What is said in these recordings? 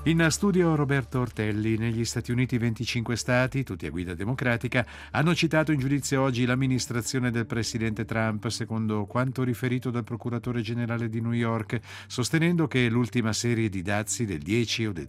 In studio Roberto Ortelli. Negli Stati Uniti 25 stati, tutti a guida democratica, hanno citato in giudizio oggi l'amministrazione del presidente Trump, secondo quanto riferito dal procuratore generale di New York, sostenendo che l'ultima serie di dazi del 10 o del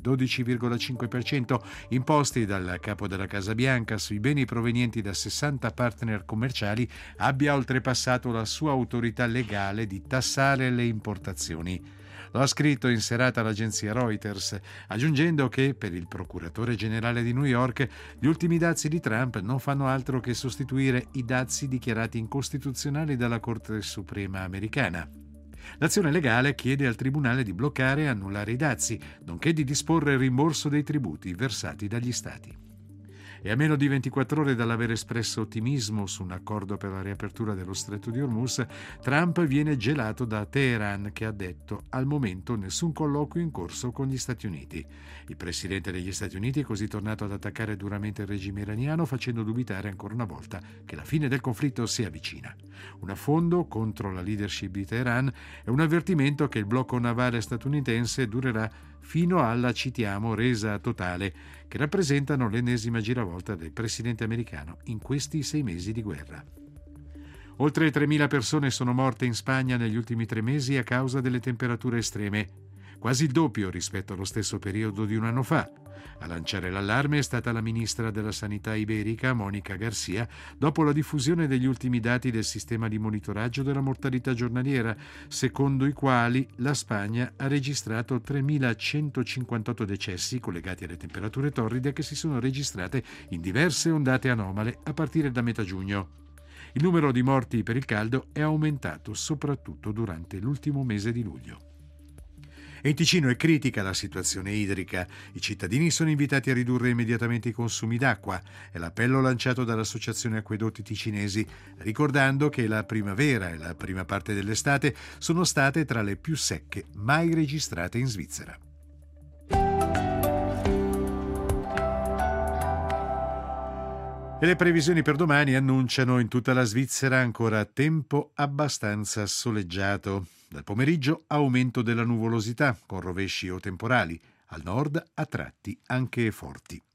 12,5% imposti dal capo della Casa Bianca sui beni provenienti da 60 partner commerciali abbia oltrepassato la sua autorità legale di tassare le importazioni. Lo ha scritto in serata l'agenzia Reuters, aggiungendo che, per il procuratore generale di New York, gli ultimi dazi di Trump non fanno altro che sostituire i dazi dichiarati incostituzionali dalla Corte Suprema americana. L'azione legale chiede al tribunale di bloccare e annullare i dazi, nonché di disporre il rimborso dei tributi versati dagli stati. E a meno di 24 ore dall'aver espresso ottimismo su un accordo per la riapertura dello stretto di Hormuz, Trump viene gelato da Teheran, che ha detto al momento nessun colloquio in corso con gli Stati Uniti. Il presidente degli Stati Uniti è così tornato ad attaccare duramente il regime iraniano, facendo dubitare ancora una volta che la fine del conflitto sia vicina. Un affondo contro la leadership di Teheran è un avvertimento che il blocco navale statunitense durerà fino alla, citiamo, resa totale, che rappresentano l'ennesima giravolta del presidente americano in questi 6 mesi di guerra. Oltre 3.000 persone sono morte in Spagna negli ultimi 3 mesi a causa delle temperature estreme, quasi il doppio rispetto allo stesso periodo di un anno fa. A lanciare l'allarme è stata la ministra della Sanità iberica, Mónica García, dopo la diffusione degli ultimi dati del sistema di monitoraggio della mortalità giornaliera, secondo i quali la Spagna ha registrato 3.158 decessi collegati alle temperature torride che si sono registrate in diverse ondate anomale a partire da metà giugno. Il numero di morti per il caldo è aumentato soprattutto durante l'ultimo mese di luglio. E in Ticino è critica la situazione idrica. I cittadini sono invitati a ridurre immediatamente i consumi d'acqua. È l'appello lanciato dall'Associazione Acquedotti Ticinesi, ricordando che la primavera e la prima parte dell'estate sono state tra le più secche mai registrate in Svizzera. E le previsioni per domani annunciano in tutta la Svizzera ancora tempo abbastanza soleggiato. Dal pomeriggio aumento della nuvolosità con rovesci o temporali, al nord a tratti anche forti.